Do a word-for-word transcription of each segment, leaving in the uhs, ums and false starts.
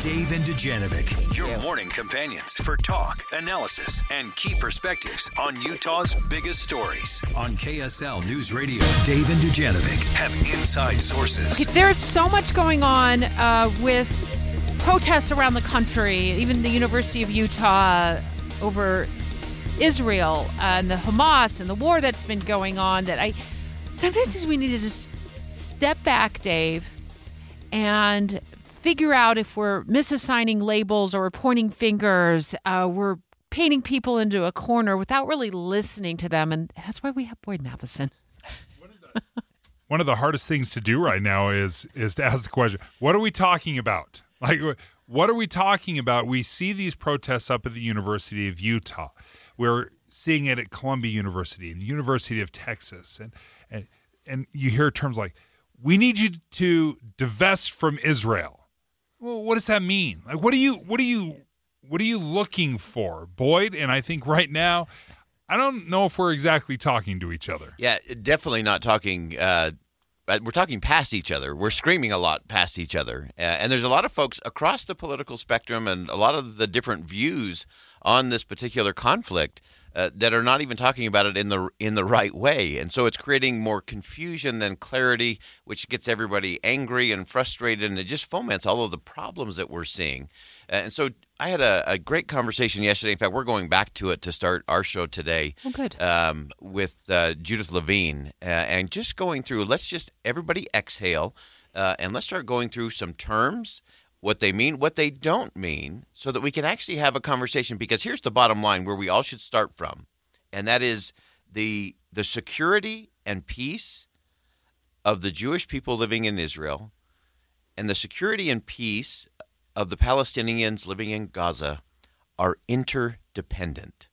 Dave and Dujanovic, your morning companions for talk, analysis, and key perspectives on Utah's biggest stories. On K S L News Radio, Dave and Dujanovic have inside sources. Okay, there's so much going on uh, with protests around the country, even the University of Utah over Israel and the Hamas and the war that's been going on, that I sometimes we need to just step back, Dave, and figure out if we're misassigning labels or we're pointing fingers, uh, we're painting people into a corner without really listening to them. And that's why we have Boyd Matheson. One of the hardest things to do right now is is to ask the question, what are we talking about? Like, what are we talking about? We see these protests up at the University of Utah. We're seeing it at Columbia University and the University of Texas. And, and, and you hear terms like, we need you to divest from Israel. Well, what does that mean? Like, what are you, what are you, what are you looking for, Boyd? And I think right now, I don't know if we're exactly talking to each other. Yeah, definitely not talking. Uh, we're talking past each other. We're screaming a lot past each other. Uh, and there's a lot of folks across the political spectrum and a lot of the different views on this particular conflict uh, that are not even talking about it in the in the right way. And so it's creating more confusion than clarity, which gets everybody angry and frustrated, and it just foments all of the problems that we're seeing. Uh, and so I had a, a great conversation yesterday. In fact, we're going back to it to start our show today. Oh, good. Um, with uh, Judith Levine, uh, and just going through, let's just everybody exhale, uh, and let's start going through some terms, what they mean, what they don't mean, so that we can actually have a conversation. Because here's the bottom line where we all should start from, and that is the the security and peace of the Jewish people living in Israel and the security and peace of the Palestinians living in Gaza are interdependent.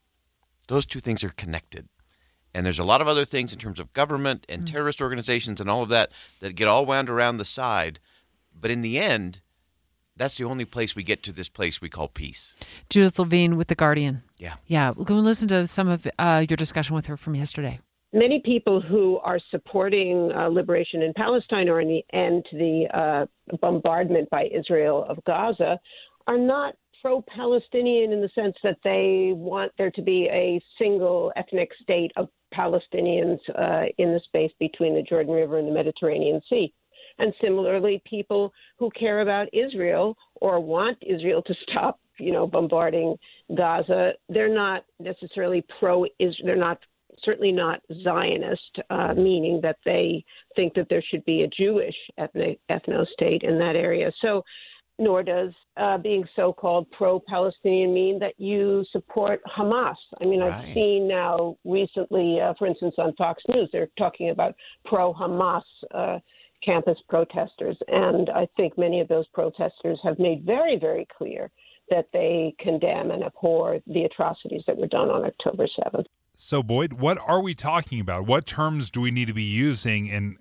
Those two things are connected. And there's a lot of other things in terms of government and mm. terrorist organizations and all of that that get all wound around the side. But in the end, that's the only place we get to this place we call peace. Judith Levine with The Guardian. Yeah. Yeah. We'll go and listen to some of uh, your discussion with her from yesterday. Many people who are supporting uh, liberation in Palestine or in the end to the uh, bombardment by Israel of Gaza are not pro-Palestinian in the sense that they want there to be a single ethnic state of Palestinians uh, in the space between the Jordan River and the Mediterranean Sea. And similarly, people who care about Israel or want Israel to stop, you know, bombarding Gaza, they're not necessarily pro-Israel. They're not certainly not Zionist, uh, meaning that they think that there should be a Jewish ethnic, ethno-state in that area. So nor does uh, being so-called pro-Palestinian mean that you support Hamas. I mean, right. I've seen now recently, uh, for instance, on Fox News, they're talking about pro-Hamas uh, campus protesters. And I think many of those protesters have made very, very clear that they condemn and abhor the atrocities that were done on October seventh. So, Boyd, what are we talking about? What terms do we need to be using in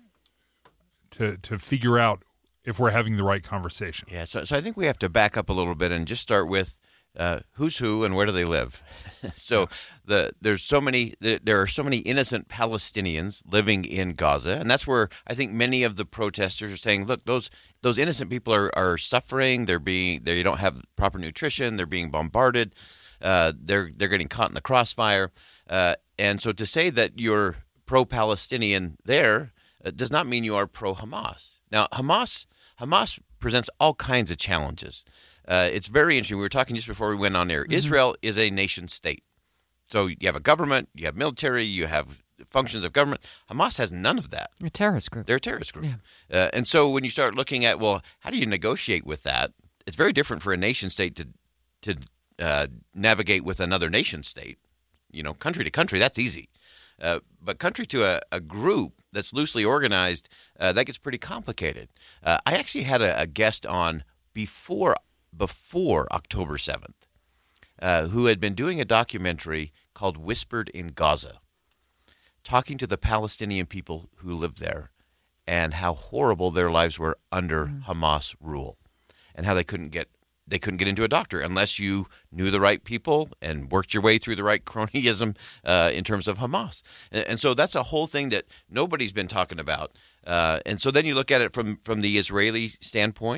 to to figure out if we're having the right conversation? Yeah, so so I think we have to back up a little bit and just start with uh, who's who and where do they live. so the there's so many there are so many innocent Palestinians living in Gaza, and that's where I think many of the protesters are saying, look, those those innocent people are, are suffering. They're being they don't have proper nutrition. They're being bombarded. Uh, they're they're getting caught in the crossfire. Uh, and so to say that you're pro-Palestinian there uh, does not mean you are pro-Hamas. Now, Hamas Hamas presents all kinds of challenges. Uh, it's very interesting. We were talking just before we went on air. Mm-hmm. Israel is a nation state. So you have a government, you have military, you have functions of government. Hamas has none of that. A terrorist group. They're a terrorist group. Yeah. Uh, and so when you start looking at, well, how do you negotiate with that? It's very different for a nation state to to uh, navigate with another nation state. You know, country to country, that's easy. Uh, but country to a, a group that's loosely organized, uh, that gets pretty complicated. Uh, I actually had a, a guest on before before October seventh uh, who had been doing a documentary called Whispered in Gaza, talking to the Palestinian people who live there and how horrible their lives were under mm. Hamas rule and how they couldn't get They couldn't get into a doctor unless you knew the right people and worked your way through the right cronyism uh, in terms of Hamas. And, and so that's a whole thing that nobody's been talking about. Uh, and so then you look at it from, from the Israeli standpoint,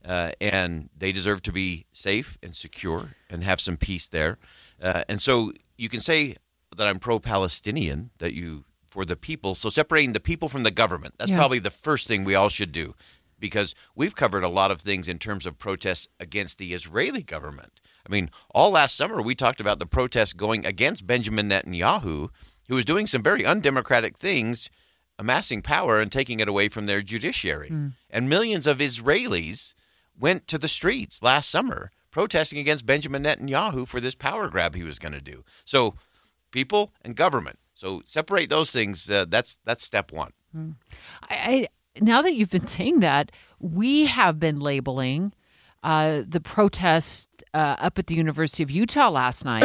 uh, and they deserve to be safe and secure and have some peace there. Uh, and so you can say that I'm pro-Palestinian, that you for the people. So separating the people from the government, that's Yeah. probably the first thing we all should do, because we've covered a lot of things in terms of protests against the Israeli government. I mean, all last summer we talked about the protests going against Benjamin Netanyahu, who was doing some very undemocratic things, amassing power and taking it away from their judiciary. Mm. And millions of Israelis went to the streets last summer protesting against Benjamin Netanyahu for this power grab he was going to do. So people and government. So separate those things. Uh, that's that's step one. Mm. I, I now that you've been saying that, we have been labeling uh, the protest uh, up at the University of Utah last night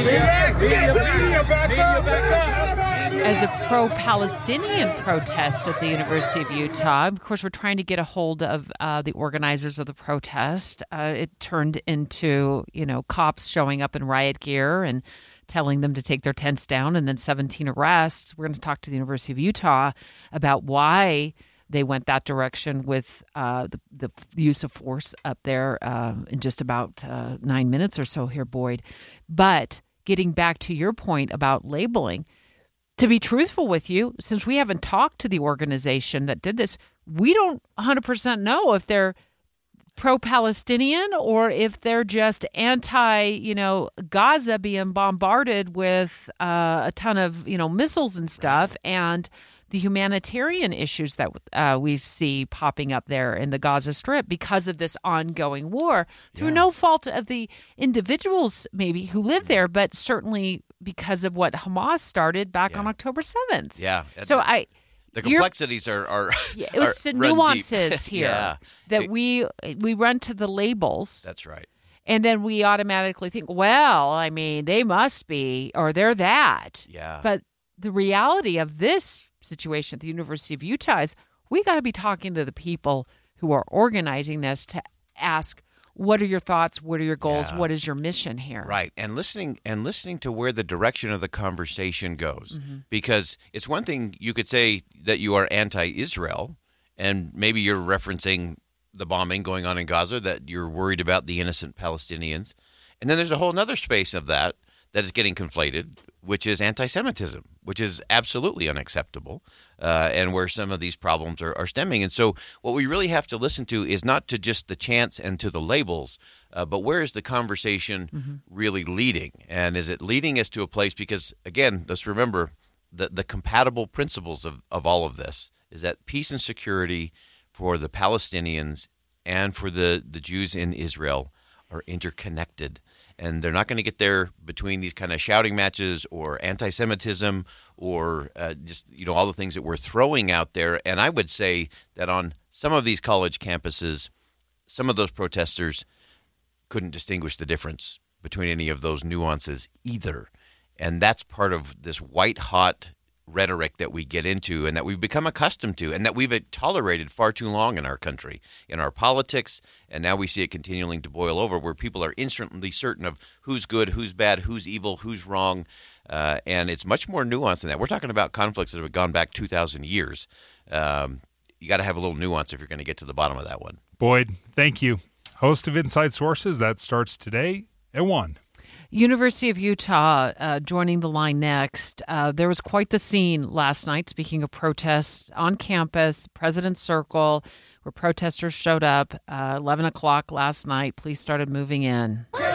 as a pro-Palestinian protest at the University of Utah. Of course, we're trying to get a hold of uh, the organizers of the protest. Uh, it turned into, you know, cops showing up in riot gear and telling them to take their tents down, and then seventeen arrests. We're going to talk to the University of Utah about why they went that direction with uh, the, the use of force up there uh, in just about uh, nine minutes or so here, Boyd. But getting back to your point about labeling, to be truthful with you, since we haven't talked to the organization that did this, we don't one hundred percent know if they're pro-Palestinian or if they're just anti, you know, Gaza being bombarded with uh, a ton of, you know, missiles and stuff, and the humanitarian issues that uh, we see popping up there in the Gaza Strip because of this ongoing war through yeah. no fault of the individuals maybe who live there, but certainly because of what Hamas started back yeah. on October seventh. Yeah. So the, I... The complexities are... are yeah, it's the nuances here yeah. that it, we we run to the labels. That's right. And then we automatically think, well, I mean, they must be, or they're that. Yeah. But the reality of this situation at the University of Utah is we got to be talking to the people who are organizing this to ask, what are your thoughts? What are your goals? Yeah. What is your mission here? Right. And listening and listening to where the direction of the conversation goes. Mm-hmm. Because it's one thing you could say that you are anti-Israel, and maybe you're referencing the bombing going on in Gaza, that you're worried about the innocent Palestinians. And then there's a whole other space of that that is getting conflated, which is anti-Semitism, which is absolutely unacceptable, uh, and where some of these problems are, are stemming. And so what we really have to listen to is not to just the chants and to the labels, uh, but where is the conversation mm-hmm. really leading? And is it leading us to a place? Because, again, let's remember the, the compatible principles of, of all of this is that peace and security for the Palestinians and for the, the Jews in Israel are interconnected. And they're not going to get there between these kind of shouting matches or anti-Semitism or uh, just, you know, all the things that we're throwing out there. And I would say that on some of these college campuses, some of those protesters couldn't distinguish the difference between any of those nuances either. And that's part of this white-hot rhetoric that we get into and that we've become accustomed to and that we've tolerated far too long in our country, in our politics, and now we see it continuing to boil over where people are instantly certain of who's good, who's bad, who's evil, who's wrong, uh, and it's much more nuanced than that. We're talking about conflicts that have gone back two thousand years. Um, you got to have a little nuance if you're going to get to the bottom of that one. Boyd, thank you. Host of Inside Sources, that starts today at one. University of Utah uh, joining the line next. Uh, there was quite the scene last night, speaking of protests on campus, President's Circle, where protesters showed up. Uh, eleven o'clock last night, police started moving in. Please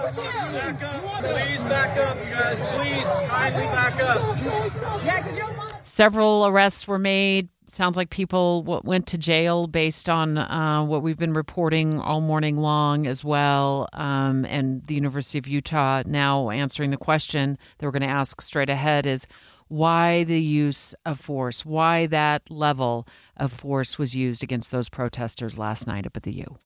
back up, guys. Please kindly back up. Several arrests were made. Sounds like people w- went to jail based on uh, what we've been reporting all morning long as well. Um, and the University of Utah now answering the question that we're going to ask straight ahead is why the use of force, why that level of force was used against those protesters last night up at the U.